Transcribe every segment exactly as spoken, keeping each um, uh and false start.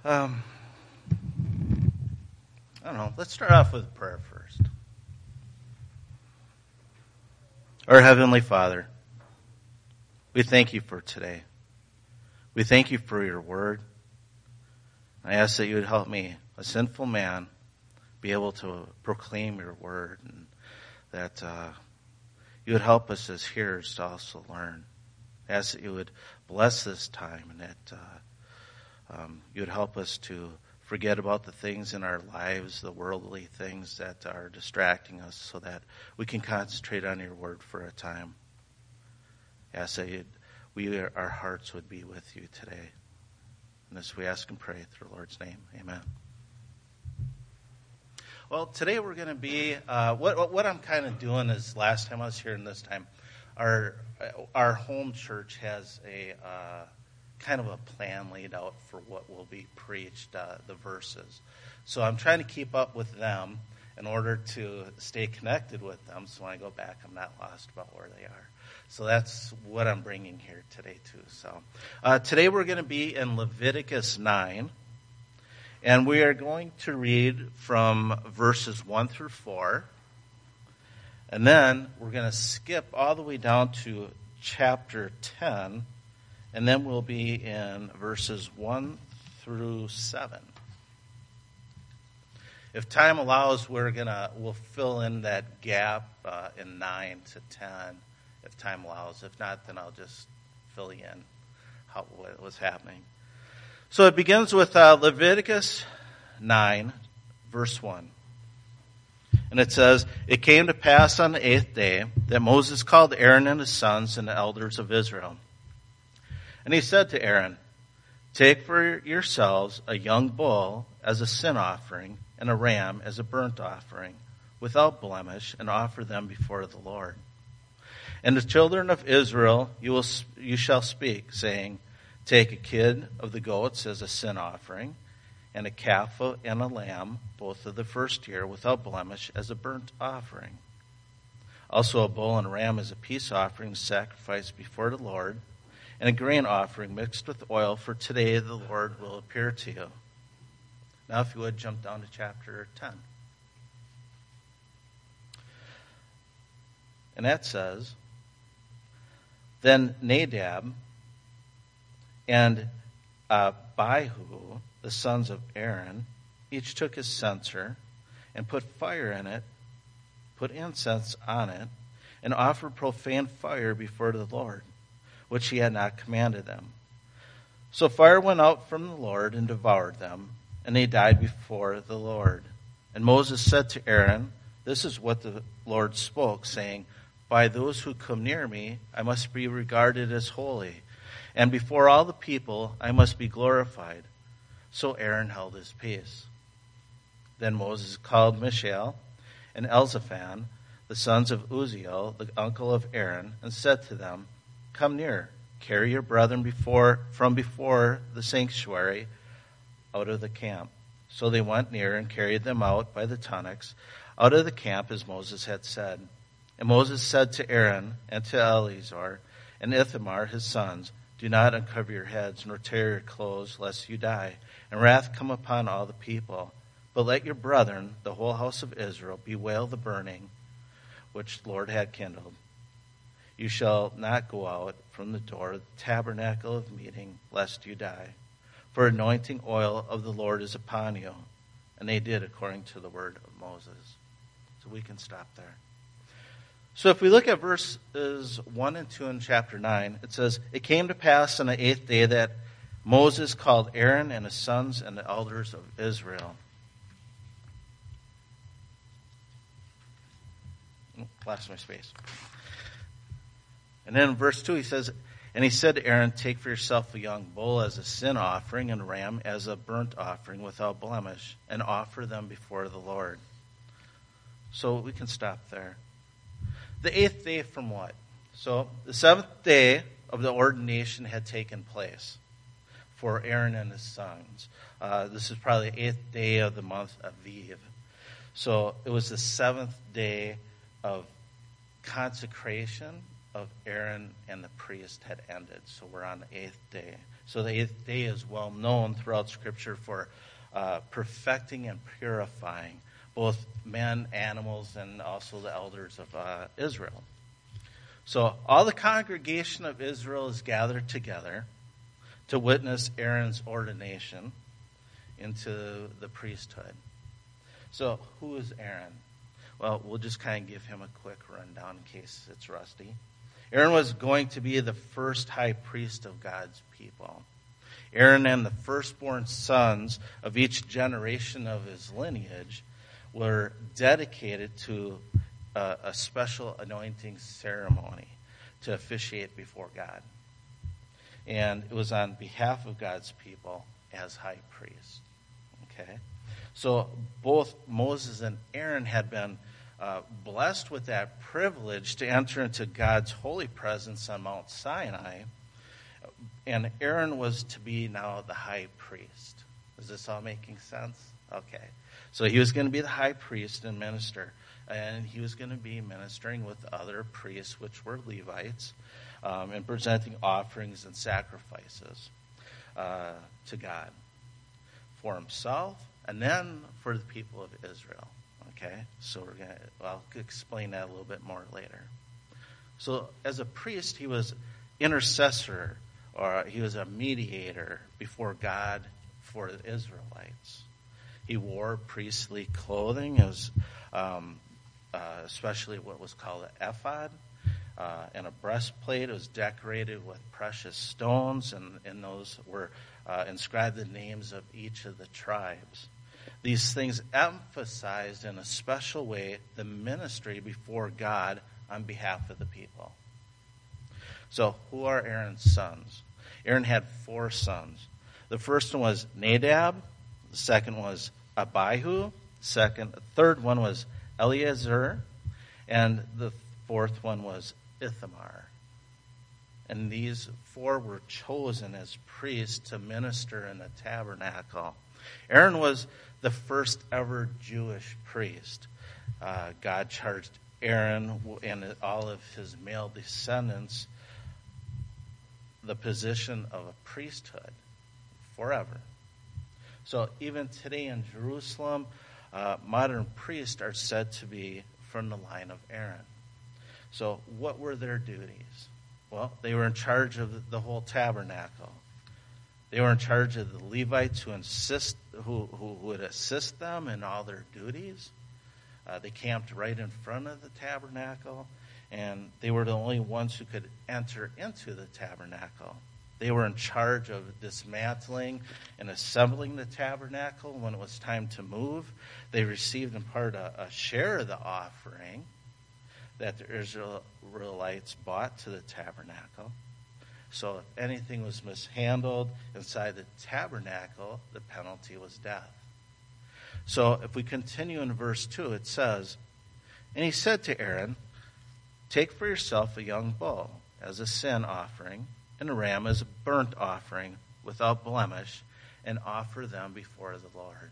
Um, I don't know. Let's start off with prayer first. Our Heavenly Father, we thank you for today. We thank you for your word. I ask that you would help me, a sinful man, be able to proclaim your word, and that uh, you would help us as hearers to also learn. I ask that you would bless this time, and that uh, um, you would help us to forget about the things in our lives, the worldly things that are distracting us, so that we can concentrate on your word for a time. I ask that you'd, we, our hearts would be with you today. And this we ask and pray through the Lord's name. Amen. Well, today we're going to be, uh, what, what I'm kind of doing is, last time I was here and this time, our our home church has a uh, kind of a plan laid out for what will be preached, uh, the verses. So I'm trying to keep up with them in order to stay connected with them, so when I go back I'm not lost about where they are. So that's what I'm bringing here today too. So uh, today we're going to be in Leviticus nine, and we are going to read from verses one through four. And then we're going to skip all the way down to chapter ten, and then we'll be in verses one through seven. If time allows, we're gonna we'll fill in that gap uh, in nine to ten, if time allows. If not, then I'll just fill you in how what was happening. So it begins with uh, Leviticus nine, verse one. And it says, "It came to pass on the eighth day that Moses called Aaron and his sons and the elders of Israel. And he said to Aaron, 'Take for yourselves a young bull as a sin offering and a ram as a burnt offering, without blemish, and offer them before the Lord. And the children of Israel you will you shall speak, saying, Take a kid of the goats as a sin offering, and a calf and a lamb, both of the first year, without blemish, as a burnt offering. Also a bull and a ram as a peace offering sacrificed before the Lord, and a grain offering mixed with oil, for today the Lord will appear to you.'" Now if you would, jump down to chapter ten. And that says, "Then Nadab and uh, Abihu, the sons of Aaron, each took his censer and put fire in it, put incense on it, and offered profane fire before the Lord, which he had not commanded them. So fire went out from the Lord and devoured them, and they died before the Lord. And Moses said to Aaron, 'This is what the Lord spoke, saying, By those who come near me, I must be regarded as holy, and before all the people I must be glorified.' So Aaron held his peace. Then Moses called Mishael and Elzaphan, the sons of Uzziel, the uncle of Aaron, and said to them, 'Come near, carry your brethren before from before the sanctuary out of the camp.' So they went near and carried them out by the tunics out of the camp, as Moses had said. And Moses said to Aaron and to Eleazar and Ithamar his sons, 'Do not uncover your heads, nor tear your clothes, lest you die, and wrath come upon all the people. But let your brethren, the whole house of Israel, bewail the burning which the Lord had kindled. You shall not go out from the door of the tabernacle of meeting, lest you die. For anointing oil of the Lord is upon you.' And they did according to the word of Moses." So we can stop there. So if we look at verses one and two in chapter nine, it says, "It came to pass on the eighth day that Moses called Aaron and his sons and the elders of Israel." Oh, lost my space. And then in verse two he says, "And he said to Aaron, Take for yourself a young bull as a sin offering, and a ram as a burnt offering without blemish, and offer them before the Lord." So we can stop there. The eighth day from what? So the seventh day of the ordination had taken place for Aaron and his sons. Uh, this is probably the eighth day of the month of Aviv. So it was the seventh day of consecration of Aaron and the priest had ended. So we're on the eighth day. So the eighth day is well known throughout Scripture for uh, perfecting and purifying both men, animals, and also the elders of uh, Israel. So all the congregation of Israel is gathered together to witness Aaron's ordination into the priesthood. So who is Aaron? Well, we'll just kind of give him a quick rundown in case it's rusty. Aaron was going to be the first high priest of God's people. Aaron and the firstborn sons of each generation of his lineage were dedicated to a, a special anointing ceremony to officiate before God. And it was on behalf of God's people as high priest. Okay? So both Moses and Aaron had been uh, blessed with that privilege to enter into God's holy presence on Mount Sinai. And Aaron was to be now the high priest. Is this all making sense? Okay. So he was going to be the high priest and minister. And he was going to be ministering with other priests, which were Levites, um, and presenting offerings and sacrifices uh, to God for himself and then for the people of Israel. Okay? So we're going to, well, I'll explain that a little bit more later. So as a priest, he was intercessor, or he was a mediator before God for the Israelites. He wore priestly clothing. It was um, uh, especially what was called an ephod uh, and a breastplate. It was decorated with precious stones, and in those were uh, inscribed the names of each of the tribes. These things emphasized in a special way the ministry before God on behalf of the people. So who are Aaron's sons? Aaron had four sons. The first one was Nadab. The second was Abihu. Second, the third one was Eleazar. And the fourth one was Ithamar. And these four were chosen as priests to minister in the tabernacle. Aaron was the first ever Jewish priest. Uh, God charged Aaron and all of his male descendants the position of a priesthood forever. So even today in Jerusalem, uh, modern priests are said to be from the line of Aaron. So what were their duties? Well, they were in charge of the whole tabernacle. They were in charge of the Levites who insist, who, who would assist them in all their duties. Uh, they camped right in front of the tabernacle, and they were the only ones who could enter into the tabernacle. They were in charge of dismantling and assembling the tabernacle when it was time to move. They received in part a, a share of the offering that the Israelites brought to the tabernacle. So if anything was mishandled inside the tabernacle, the penalty was death. So if we continue in verse two, it says, "And he said to Aaron, take for yourself a young bull as a sin offering, and a ram as a burnt offering without blemish, and offer them before the Lord."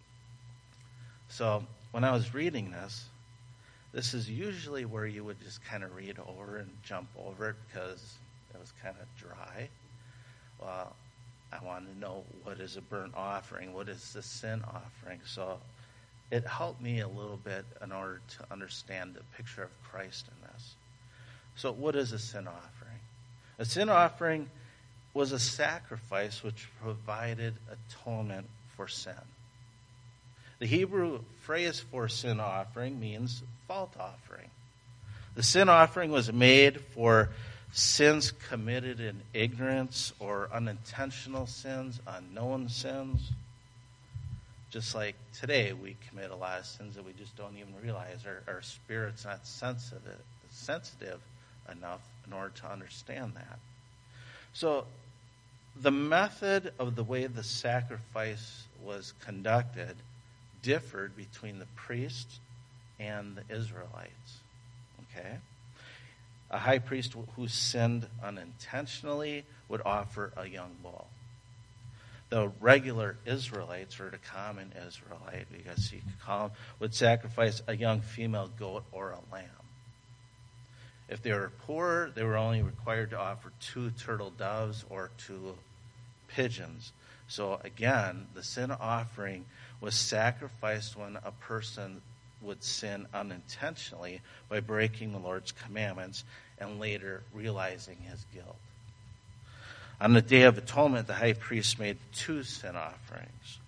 So when I was reading this, this is usually where you would just kind of read over and jump over it because it was kind of dry. Well, I wanted to know, what is a burnt offering? What is the sin offering? So it helped me a little bit in order to understand the picture of Christ in this. So what is a sin offering? A sin offering was a sacrifice which provided atonement for sin. The Hebrew phrase for sin offering means fault offering. The sin offering was made for sins committed in ignorance or unintentional sins, unknown sins. Just like today, we commit a lot of sins that we just don't even realize. Our, our spirit's not sensitive, sensitive enough in order to understand that. So the method of the way the sacrifice was conducted differed between the priests and the Israelites. Okay? A high priest who sinned unintentionally would offer a young bull. The regular Israelites, or the common Israelite, I guess you could call them, would sacrifice a young female goat or a lamb. If they were poor, they were only required to offer two turtle doves or two pigeons. So again, the sin offering was sacrificed when a person would sin unintentionally by breaking the Lord's commandments and later realizing his guilt. On the Day of Atonement, the high priest made two sin offerings: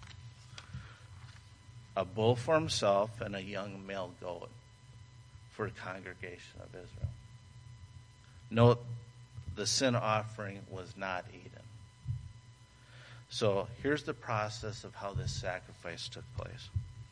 a bull for himself and a young male goat for the congregation of Israel. Note, the sin offering was not eaten. So here's the process of how this sacrifice took place.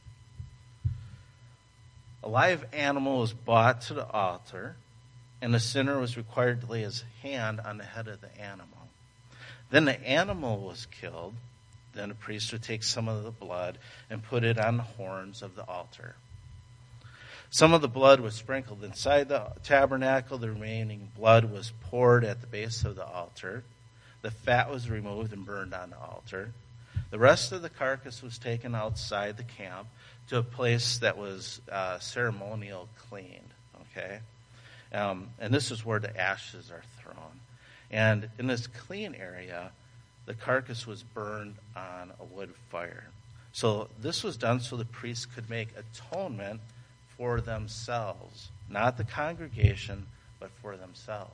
A live animal was brought to the altar, and the sinner was required to lay his hand on the head of the animal. Then the animal was killed. Then the priest would take some of the blood and put it on the horns of the altar. Some of the blood was sprinkled inside the tabernacle. The remaining blood was poured at the base of the altar. The fat was removed and burned on the altar. The rest of the carcass was taken outside the camp to a place that was uh, ceremonial cleaned. Okay, um, and this is where the ashes are thrown. And in this clean area, the carcass was burned on a wood fire. So this was done so the priests could make atonement for themselves, not the congregation, but for themselves.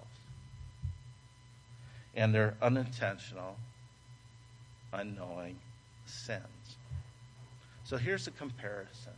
And their unintentional, unknowing sins. So here's a comparison.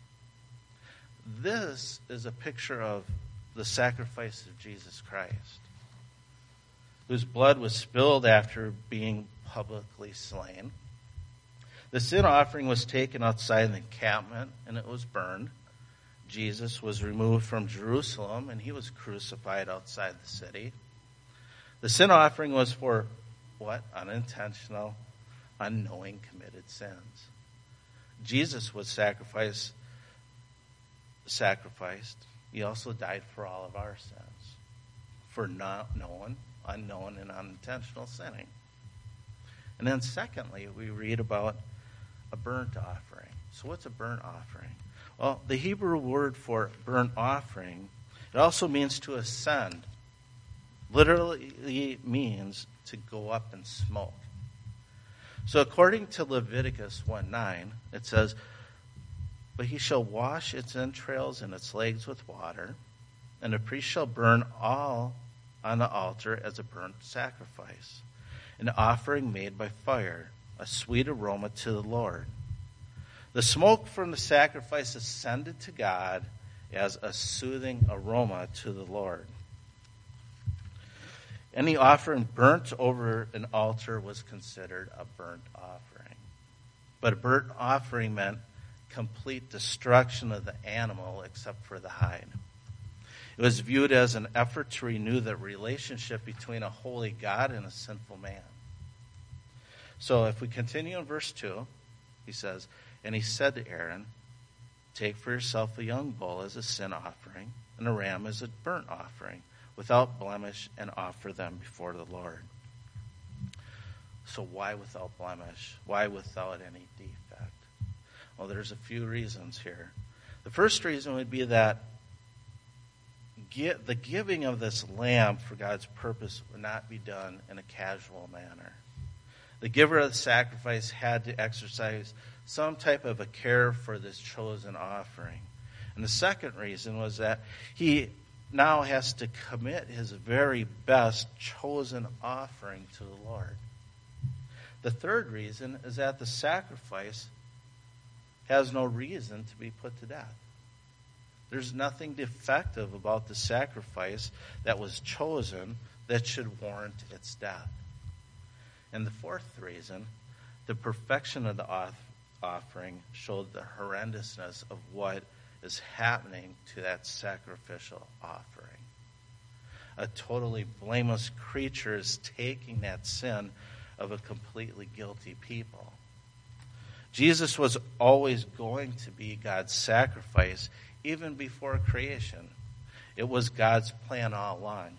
This is a picture of the sacrifice of Jesus Christ, whose blood was spilled after being publicly slain. The sin offering was taken outside the encampment, and it was burned. Jesus was removed from Jerusalem, and he was crucified outside the city. The sin offering was for what? Unintentional, unknowing, committed sins. Jesus was sacrificed. Sacrificed. He also died for all of our sins, for not knowing, unknown, and unintentional sinning. And then secondly, we read about a burnt offering. So what's a burnt offering? Well, the Hebrew word for burnt offering, it also means to ascend. Literally means to go up in smoke. So according to Leviticus one nine, it says, "But he shall wash its entrails and its legs with water, and the priest shall burn all on the altar as a burnt sacrifice, an offering made by fire, a sweet aroma to the Lord." The smoke from the sacrifice ascended to God as a soothing aroma to the Lord. Any offering burnt over an altar was considered a burnt offering. But a burnt offering meant complete destruction of the animal except for the hide. It was viewed as an effort to renew the relationship between a holy God and a sinful man. So if we continue in verse two, he says, "And he said to Aaron, take for yourself a young bull as a sin offering, and a ram as a burnt offering, without blemish, and offer them before the Lord." So why without blemish? Why without any defect? Well, there's a few reasons here. The first reason would be that the giving of this lamb for God's purpose would not be done in a casual manner. The giver of the sacrifice had to exercise some type of a care for this chosen offering. And the second reason was that he now has to commit his very best chosen offering to the Lord. The third reason is that the sacrifice has no reason to be put to death. There's nothing defective about the sacrifice that was chosen that should warrant its death. And the fourth reason, the perfection of the offering showed the horrendousness of what is happening to that sacrificial offering. A totally blameless creature is taking that sin of a completely guilty people. Jesus was always going to be God's sacrifice, even before creation. It was God's plan all along.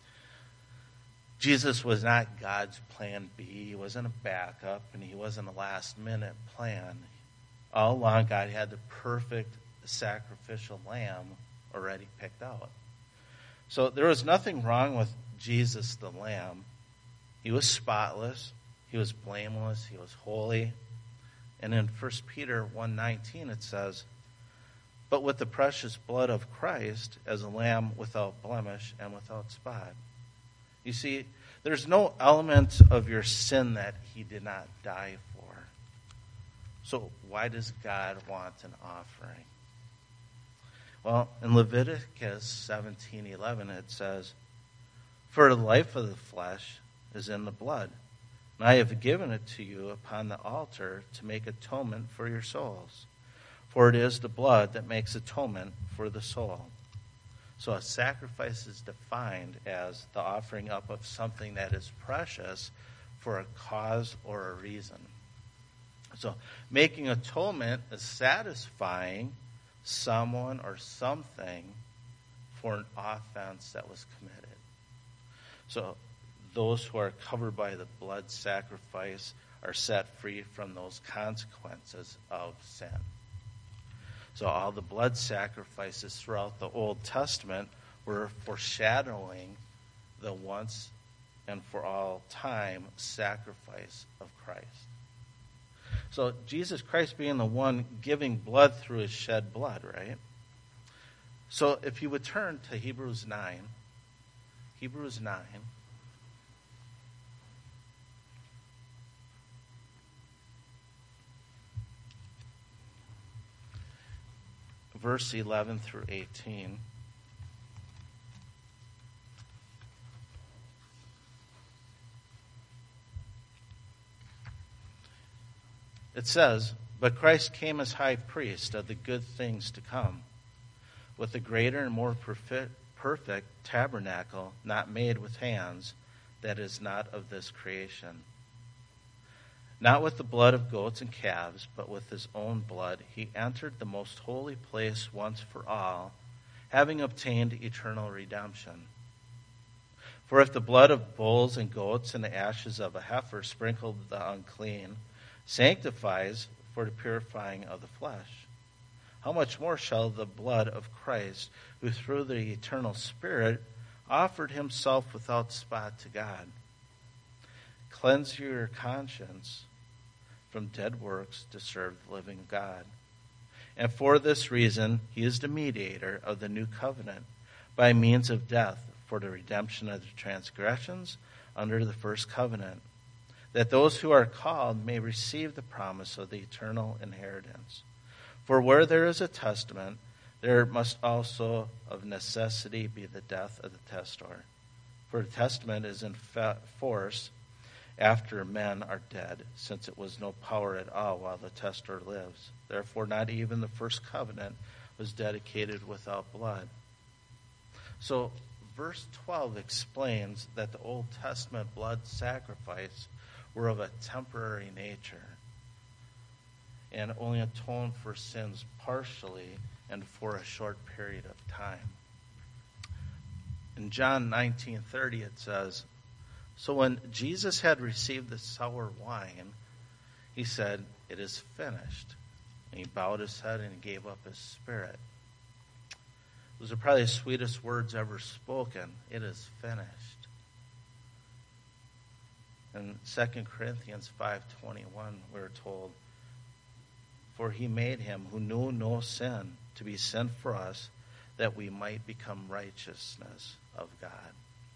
Jesus was not God's plan B. He wasn't a backup, and he wasn't a last-minute plan. All along, God had the perfect sacrificial lamb already picked out. So there was nothing wrong with Jesus the Lamb. He was spotless. He was blameless. He was holy. And in First Peter one nineteen it says, "But with the precious blood of Christ as a lamb without blemish and without spot." You see, there's no element of your sin that he did not die for. So why does God want an offering? Well, in Leviticus seventeen eleven it says, "For the life of the flesh is in the blood, and I have given it to you upon the altar to make atonement for your souls. For it is the blood that makes atonement for the soul." So a sacrifice is defined as the offering up of something that is precious for a cause or a reason. So making atonement is satisfying someone or something for an offense that was committed. So those who are covered by the blood sacrifice are set free from those consequences of sin. So all the blood sacrifices throughout the Old Testament were foreshadowing the once and for all time sacrifice of Christ. So Jesus Christ being the one giving blood through his shed blood, right? So if you would turn to Hebrews nine, Hebrews nine, verse eleven through eighteen. It says, "But Christ came as high priest of the good things to come, with a greater and more perfect, perfect tabernacle, not made with hands, that is not of this creation. Not with the blood of goats and calves, but with his own blood, he entered the most holy place once for all, having obtained eternal redemption. For if the blood of bulls and goats and the ashes of a heifer sprinkled the unclean sanctifies for the purifying of the flesh, how much more shall the blood of Christ, who through the eternal Spirit offered himself without spot to God, cleanse your conscience from dead works to serve the living God? And for this reason he is the mediator of the new covenant, by means of death, for the redemption of the transgressions under the first covenant, that those who are called may receive the promise of the eternal inheritance. For where there is a testament, there must also of necessity be the death of the testator. For the testament is in force after men are dead, since it was no power at all while the testator lives. Therefore not even the first covenant was dedicated without blood." So verse twelve explains that the Old Testament blood sacrifice were of a temporary nature and only atoned for sins partially and for a short period of time. In John nineteen thirty it says, "So when Jesus had received the sour wine, he said, 'It is finished.' And he bowed his head and gave up his spirit." Those are probably the sweetest words ever spoken. It is finished. In Second Corinthians five twenty-one, we're told, "For he made him who knew no sin to be sin for us, that we might become righteousness of God."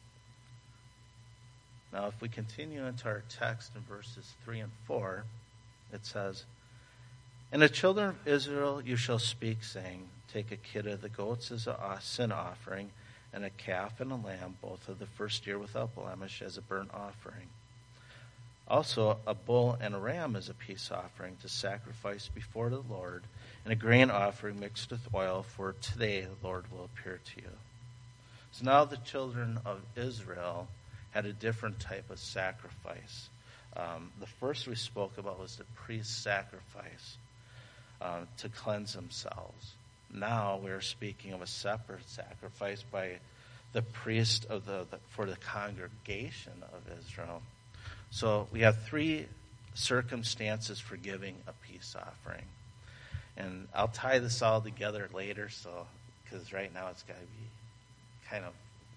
Now, if we continue into our text in verses three and four, it says, "And the children of Israel you shall speak, saying, Take a kid of the goats as a sin offering, and a calf and a lamb, both of the first year without blemish, as a burnt offering. Also a bull and a ram as a peace offering to sacrifice before the Lord, and a grain offering mixed with oil, for today the Lord will appear to you." So now the children of Israel had a different type of sacrifice. Um, the first we spoke about was the priest's sacrifice uh, to cleanse themselves. Now we're speaking of a separate sacrifice by the priest of the, the for the congregation of Israel. So we have three circumstances for giving a peace offering. And I'll tie this all together later, so because right now it's got to be kind of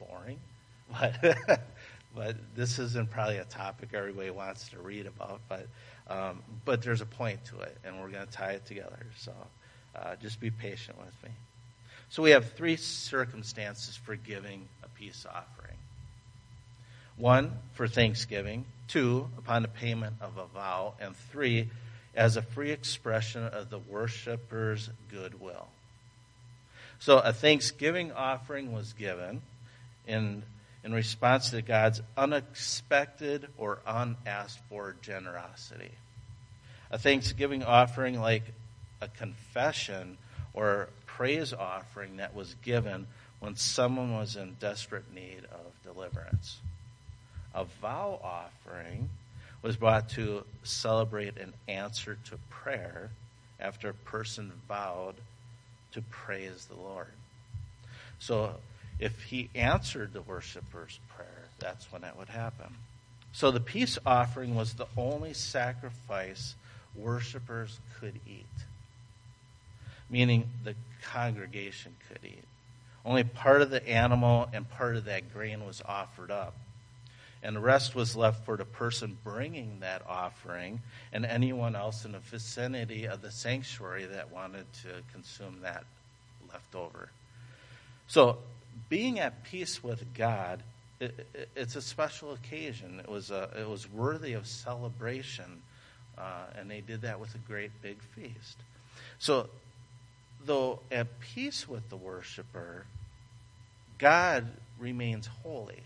boring, but but this isn't probably a topic everybody wants to read about. But um, but there's a point to it, and we're going to tie it together. So uh, just be patient with me. So we have three circumstances for giving a peace offering. One, for thanksgiving. Two, upon the payment of a vow. And three, as a free expression of the worshiper's goodwill. So a thanksgiving offering was given in, in response to God's unexpected or unasked for generosity. A thanksgiving offering, like a confession or praise offering, that was given when someone was in desperate need of deliverance. A vow offering was brought to celebrate an answer to prayer after a person vowed to praise the Lord. So if he answered the worshiper's prayer, that's when that would happen. So the peace offering was the only sacrifice worshipers could eat, meaning the congregation could eat. Only part of the animal and part of that grain was offered up. And the rest was left for the person bringing that offering and anyone else in the vicinity of the sanctuary that wanted to consume that leftover. So being at peace with God, it, it, it's a special occasion. It was a, it was worthy of celebration, uh, and they did that with a great big feast. So though at peace with the worshiper, God remains holy.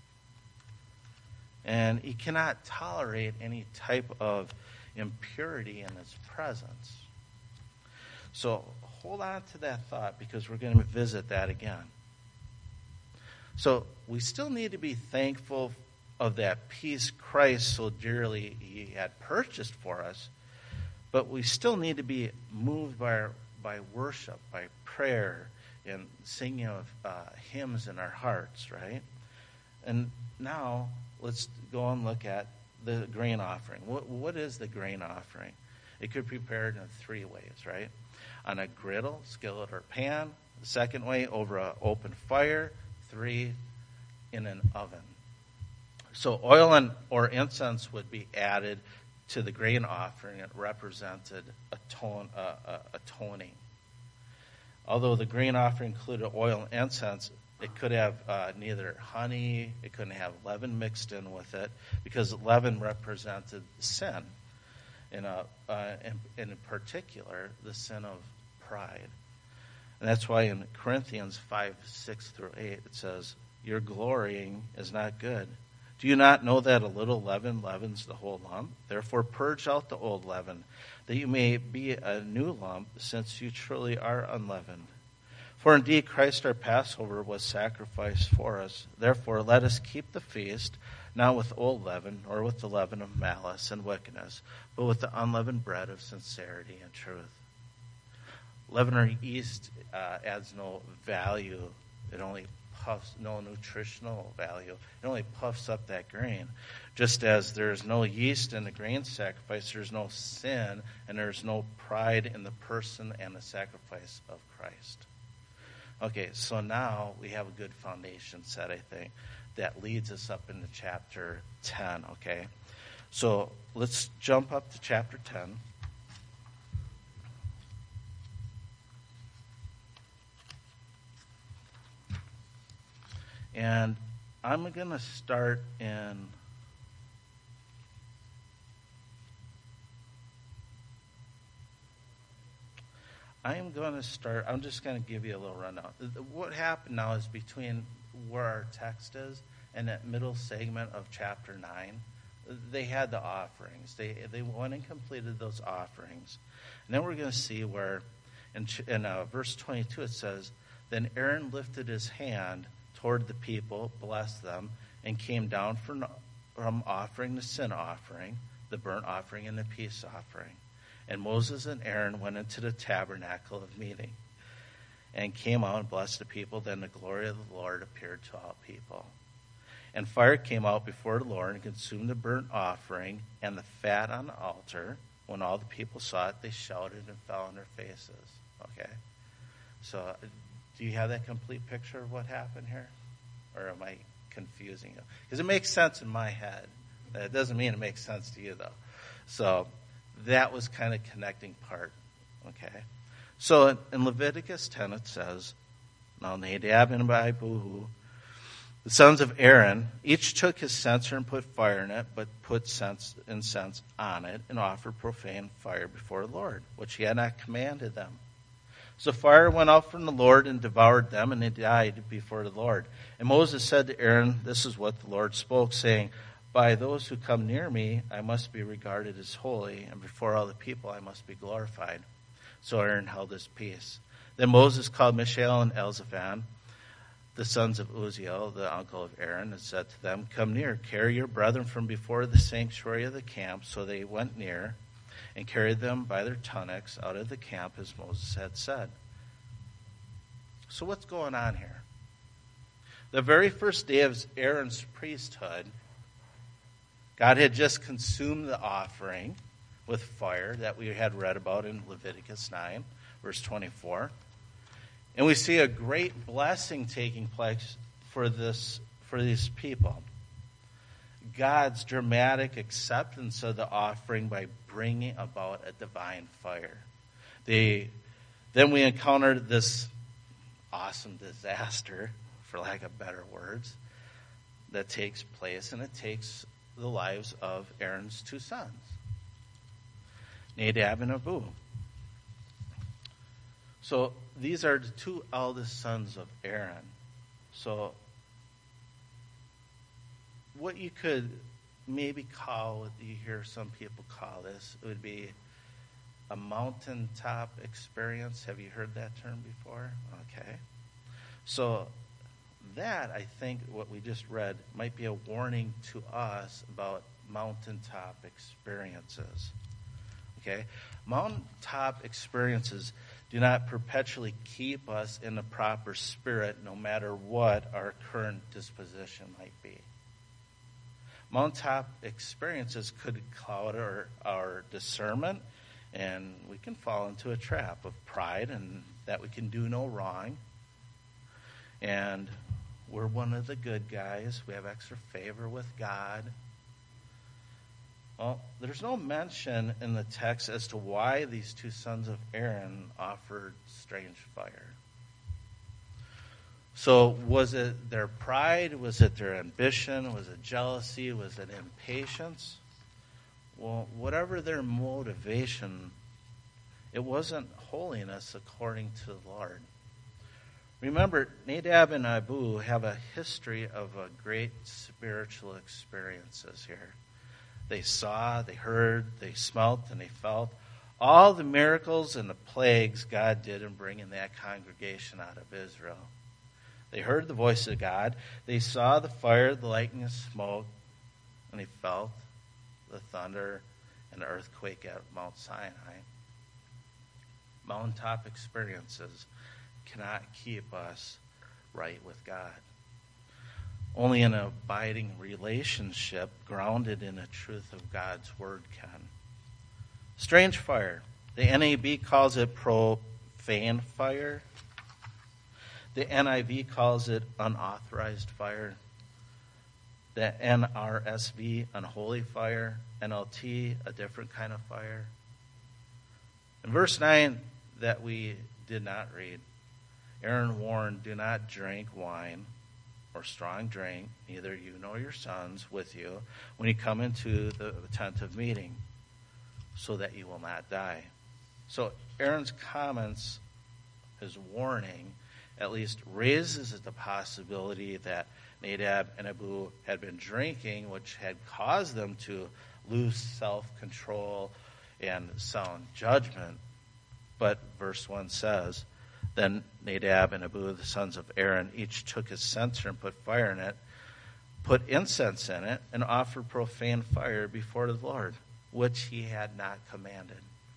And he cannot tolerate any type of impurity in his presence. So hold on to that thought, because we're going to visit that again. So we still need to be thankful of that peace Christ so dearly he had purchased for us. But we still need to be moved by, by worship, by prayer, and singing of uh, hymns in our hearts, right? And now let's go and look at the grain offering. What, what is the grain offering? It could be prepared in three ways, right? On a griddle, skillet, or pan. The second way, over an open fire. Three, in an oven. So oil and or incense would be added to the grain offering. It represented atone, uh, uh, atoning. Although the grain offering included oil and incense, it could have uh, neither honey, it couldn't have leaven mixed in with it, because leaven represented sin, in, a, uh, in, in particular, the sin of pride. And that's why in Corinthians five, six through eight, it says, your glorying is not good. Do you not know that a little leaven leavens the whole lump? Therefore purge out the old leaven, that you may be a new lump, since you truly are unleavened. For indeed Christ our Passover was sacrificed for us. Therefore let us keep the feast, not with old leaven, or with the leaven of malice and wickedness, but with the unleavened bread of sincerity and truth. Leaven or yeast uh, adds no value. It only puffs, no nutritional value. It only puffs up that grain. Just as there's no yeast in the grain sacrifice, there's no sin, and there's no pride in the person and the sacrifice of Christ. Okay, so now we have a good foundation set, I think, that leads us up into chapter ten, okay? So let's jump up to chapter ten. And I'm going to start in I'm going to start, I'm just going to give you a little rundown. What happened now is between where our text is and that middle segment of chapter nine, they had the offerings. They they went and completed those offerings. And then we're going to see where in, in uh, verse twenty-two it says, then Aaron lifted his hand toward the people, blessed them, and came down from, from offering the sin offering, the burnt offering, and the peace offering. And Moses and Aaron went into the tabernacle of meeting and came out and blessed the people. Then the glory of the Lord appeared to all people. And fire came out before the Lord and consumed the burnt offering and the fat on the altar. When all the people saw it, they shouted and fell on their faces. Okay? So do you have that complete picture of what happened here? Or am I confusing you? Because it makes sense in my head. It doesn't mean it makes sense to you, though. So that was kind of connecting part. Okay. So in Leviticus ten it says, now Nadab and Abihu, the sons of Aaron, each took his censer and put fire in it, but put incense on it and offered profane fire before the Lord, which he had not commanded them. So fire went out from the Lord and devoured them, and they died before the Lord. And Moses said to Aaron, this is what the Lord spoke, saying, by those who come near me, I must be regarded as holy, and before all the people I must be glorified. So Aaron held his peace. Then Moses called Mishael and Elzaphan, the sons of Uzziel, the uncle of Aaron, and said to them, come near, carry your brethren from before the sanctuary of the camp. So they went near and carried them by their tunics out of the camp as Moses had said. So what's going on here? The very first day of Aaron's priesthood, God had just consumed the offering with fire that we had read about in Leviticus nine, verse twenty-four. And we see a great blessing taking place for this for these people. God's dramatic acceptance of the offering by bringing about a divine fire. They, then we encountered this awesome disaster, for lack of better words, that takes place, and it takes the lives of Aaron's two sons, Nadab and Abihu. So these are the two eldest sons of Aaron. So what you could maybe call, what you hear some people call this, it would be a mountaintop experience. Have you heard that term before? Okay. So that, I think, what we just read might be a warning to us about mountaintop experiences. Okay? Mountaintop experiences do not perpetually keep us in the proper spirit no matter what our current disposition might be. Mountaintop experiences could cloud our, our discernment, and we can fall into a trap of pride and that we can do no wrong. And we're one of the good guys. We have extra favor with God. Well, there's no mention in the text as to why these two sons of Aaron offered strange fire. So was it their pride? Was it their ambition? Was it jealousy? Was it impatience? Well, whatever their motivation, it wasn't holiness according to the Lord. Remember, Nadab and Abihu have a history of a great spiritual experiences here. They saw, they heard, they smelt, and they felt all the miracles and the plagues God did in bringing that congregation out of Israel. They heard the voice of God. They saw the fire, the lightning, and smoke, and they felt the thunder and the earthquake at Mount Sinai. Mountaintop experiences cannot keep us right with God. Only an abiding relationship grounded in the truth of God's word can. Strange fire. The N A B calls it profane fire. The N I V calls it unauthorized fire. The N R S V, unholy fire. N L T, a different kind of fire. In verse nine that we did not read, Aaron warned, do not drink wine or strong drink, neither you nor your sons with you, when you come into the tent of meeting, so that you will not die. So Aaron's comments, his warning, at least raises the possibility that Nadab and Abihu had been drinking, which had caused them to lose self-control and sound judgment. But verse one says, then Nadab and Abihu, the sons of Aaron, each took his censer and put fire in it, put incense in it, and offered profane fire before the Lord, which he had not commanded.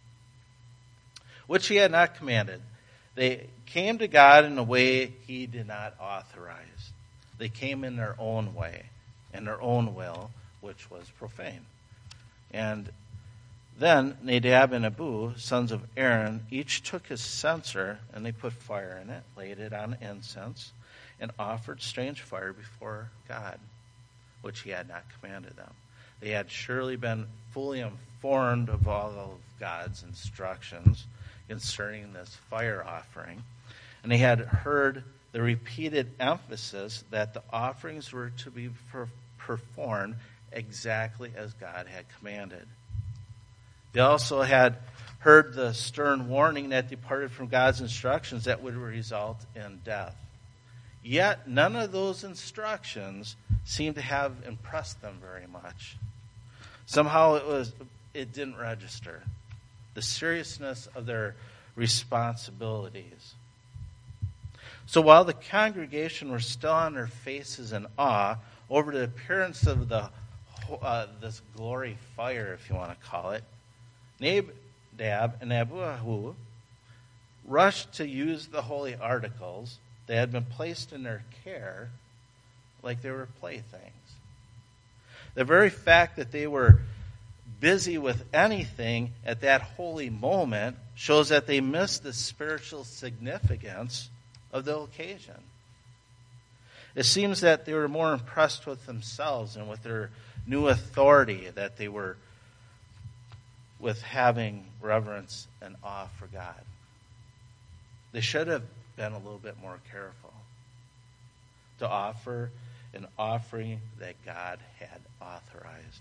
Which he had not commanded. They came to God in a way he did not authorize. They came in their own way, in their own will, which was profane. And then Nadab and Abihu, sons of Aaron, each took his censer, and they put fire in it, laid it on incense, and offered strange fire before God, which he had not commanded them. They had surely been fully informed of all of God's instructions concerning this fire offering, and they had heard the repeated emphasis that the offerings were to be per- performed exactly as God had commanded. They also had heard the stern warning that departed from God's instructions that would result in death. Yet none of those instructions seemed to have impressed them very much. Somehow it was it didn't register the seriousness of their responsibilities. So while the congregation were still on their faces in awe over the appearance of the uh, this glory fire, if you want to call it, Nadab and Abihu rushed to use the holy articles that had been placed in their care like they were playthings. The very fact that they were busy with anything at that holy moment shows that they missed the spiritual significance of the occasion. It seems that they were more impressed with themselves and with their new authority that they were with having reverence and awe for God. They should have been a little bit more careful to offer an offering that God had authorized.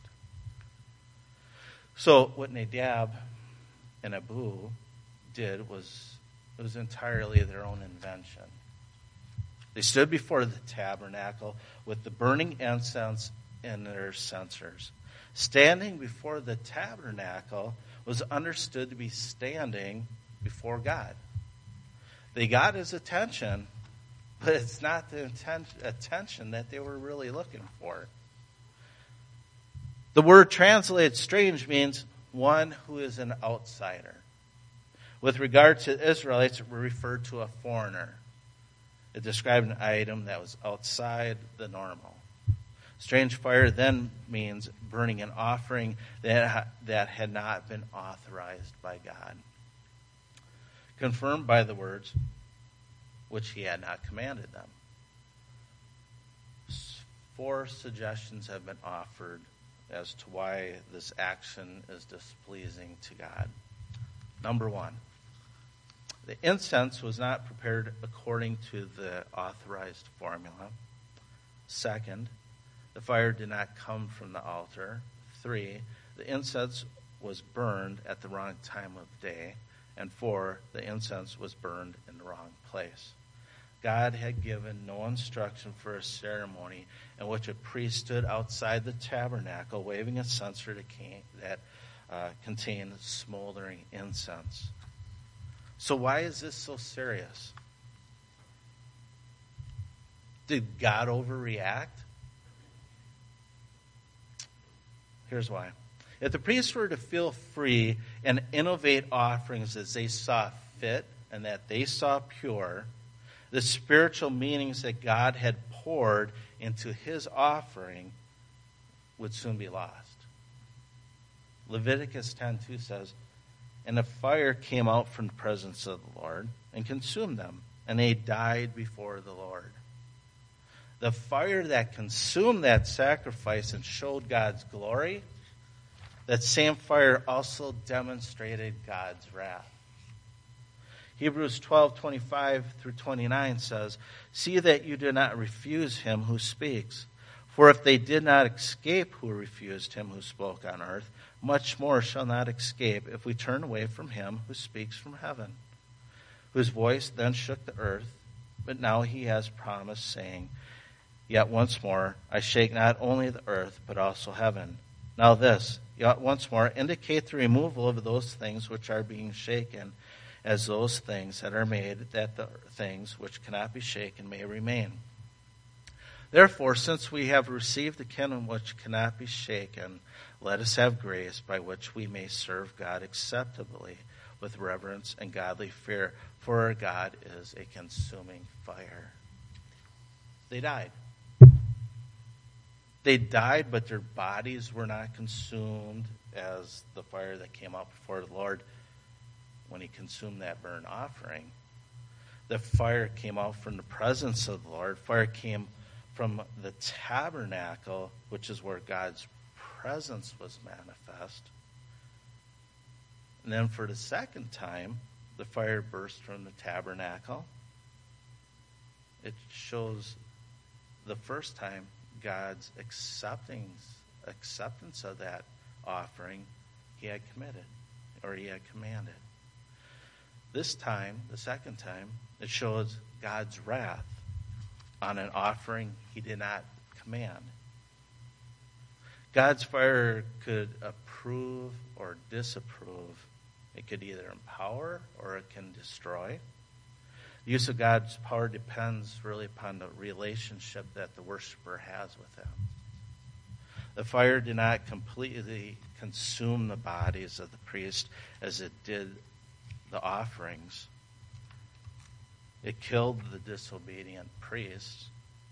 So what Nadab and Abihu did was it was entirely their own invention. They stood before the tabernacle with the burning incense in their censers. Standing before the tabernacle was understood to be standing before God. They got his attention, but it's not the atten- attention that they were really looking for. The word translated strange means one who is an outsider. With regard to Israelites, it referred to a foreigner. It described an item that was outside the normal. Strange fire then means burning an offering that, that had not been authorized by God. Confirmed by the words, which he had not commanded them. Four suggestions have been offered as to why this action is displeasing to God. Number one, the incense was not prepared according to the authorized formula. Second, the fire did not come from the altar. Three, the incense was burned at the wrong time of day. And four, the incense was burned in the wrong place. God had given no instruction for a ceremony in which a priest stood outside the tabernacle waving a censer that uh, contained smoldering incense. So why is this so serious? Did God overreact? Here's why. If the priests were to feel free and innovate offerings as they saw fit and that they saw pure, the spiritual meanings that God had poured into his offering would soon be lost. Leviticus ten two says, "And a fire came out from the presence of the Lord and consumed them, and they died before the Lord." The fire that consumed that sacrifice and showed God's glory, that same fire also demonstrated God's wrath. Hebrews twelve twenty-five through twenty-nine says, "See that you do not refuse him who speaks. For if they did not escape who refused him who spoke on earth, much more shall not escape if we turn away from him who speaks from heaven, whose voice then shook the earth. But now he has promised, saying, Yet once more I shake not only the earth, but also heaven. Now this, yet once more, indicate the removal of those things which are being shaken, as those things that are made, that the things which cannot be shaken may remain. Therefore, since we have received the kingdom which cannot be shaken, let us have grace by which we may serve God acceptably with reverence and godly fear, for our God is a consuming fire." They died. They died, but their bodies were not consumed as the fire that came out before the Lord when he consumed that burnt offering. the fire came out from the presence of the Lord. Fire came from the tabernacle, which is where God's presence was manifest. And then for the second time, the fire burst from the tabernacle. It shows the first time God's accepting, acceptance of that offering he had committed, or he had commanded. This time, the second time, it shows God's wrath on an offering he did not command. God's fire could approve or disapprove. It could either empower or it can destroy. The use of God's power depends really upon the relationship that the worshiper has with him. The fire did not completely consume the bodies of the priest as it did the offerings. It killed the disobedient priests.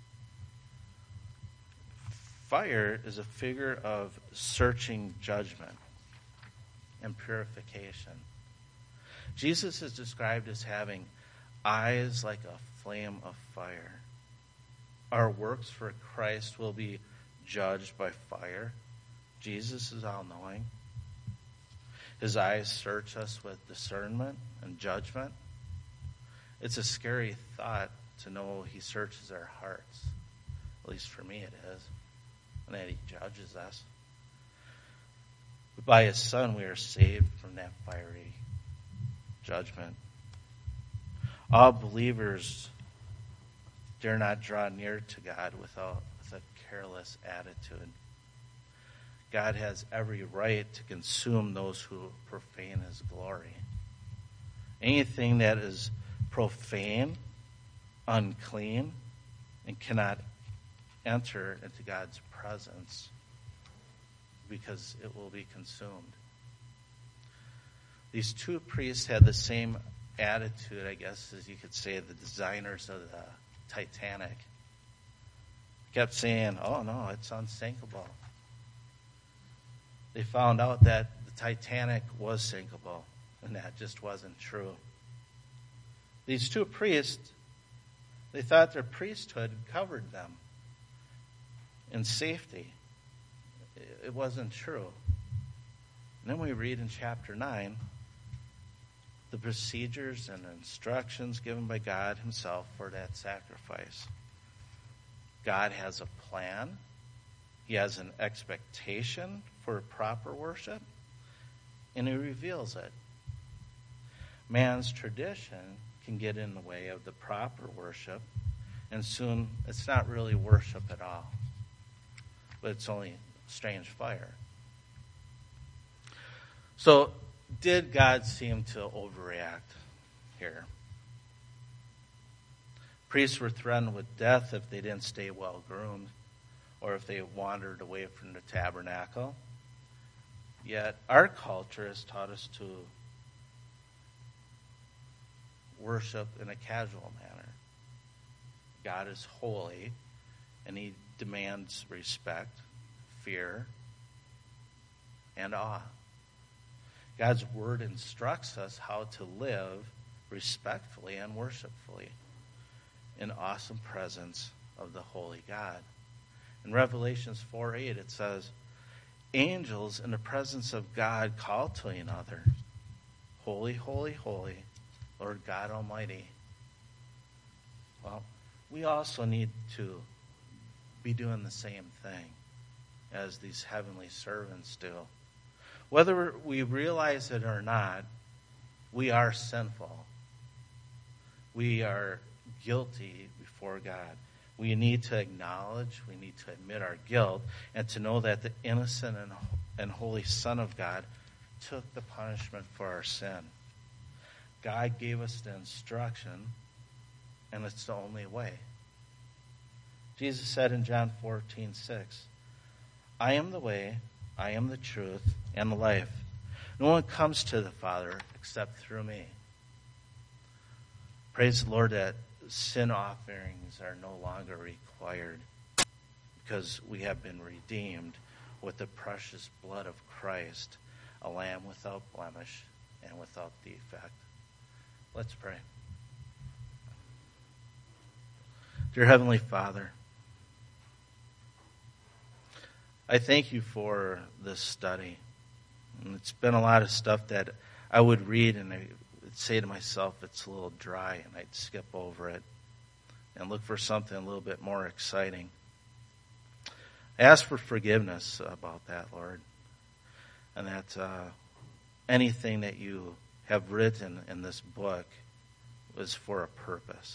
Fire is a figure of searching judgment and purification. Jesus is described as having eyes like a flame of fire. Our works for Christ will be judged by fire. Jesus is all-knowing. His eyes search us with discernment and judgment. It's a scary thought to know he searches our hearts. At least for me it is. And that he judges us. But by his Son we are saved from that fiery judgment. All believers dare not draw near to God without with a careless attitude. God has every right to consume those who profane his glory. Anything that is profane, unclean, and cannot enter into God's presence because it will be consumed. These two priests had the same attitude, I guess, as you could say, the designers of the Titanic. Kept saying, oh no, it's unsinkable. They found out that the Titanic was sinkable, and that just wasn't true. These two priests, they thought their priesthood covered them in safety. It wasn't true. And then we read in chapter nine the procedures and instructions given by God himself for that sacrifice. God has a plan. He has an expectation for proper worship, and he reveals it. Man's tradition can get in the way of the proper worship, and soon it's not really worship at all, but it's only strange fire. So, did God seem to overreact here? Priests were threatened with death if they didn't stay well groomed, or if they wandered away from the tabernacle. Yet our culture has taught us to worship in a casual manner. God is holy, and he demands respect, fear, and awe. God's word instructs us how to live respectfully and worshipfully in awesome presence of the holy God. In Revelations four eight, it says, angels in the presence of God call to another, holy, holy, holy, Lord God Almighty. Well, we also need to be doing the same thing as these heavenly servants do. Whether we realize it or not, we are sinful. We are guilty before God. We need to acknowledge, we need to admit our guilt, and to know that the innocent and, and holy Son of God took the punishment for our sin. God gave us the instruction, and it's the only way. Jesus said in John fourteen six, I am the way, I am the truth, and the life. No one comes to the Father except through me. Praise the Lord that sin offerings are no longer required because we have been redeemed with the precious blood of Christ, a lamb without blemish and without defect. Let's pray. Dear Heavenly Father, I thank you for this study. And it's been a lot of stuff that I would read and I would say to myself, it's a little dry, and I'd skip over it and look for something a little bit more exciting. I ask for forgiveness about that, Lord, and that uh, anything that you have written in this book was for a purpose.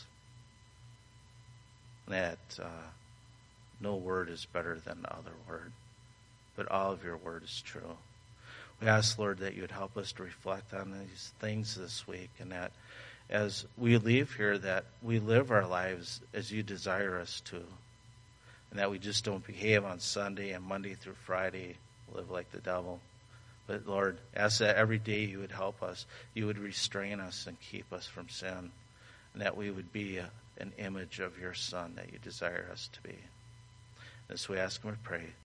That uh, no word is better than the other word, but all of your word is true. We ask, Lord, that you would help us to reflect on these things this week, and that as we leave here, that we live our lives as you desire us to, and that we just don't behave on Sunday and Monday through Friday, live like the devil. But, Lord, ask that every day you would help us, you would restrain us and keep us from sin, and that we would be a, an image of your Son that you desire us to be. This we ask and we pray.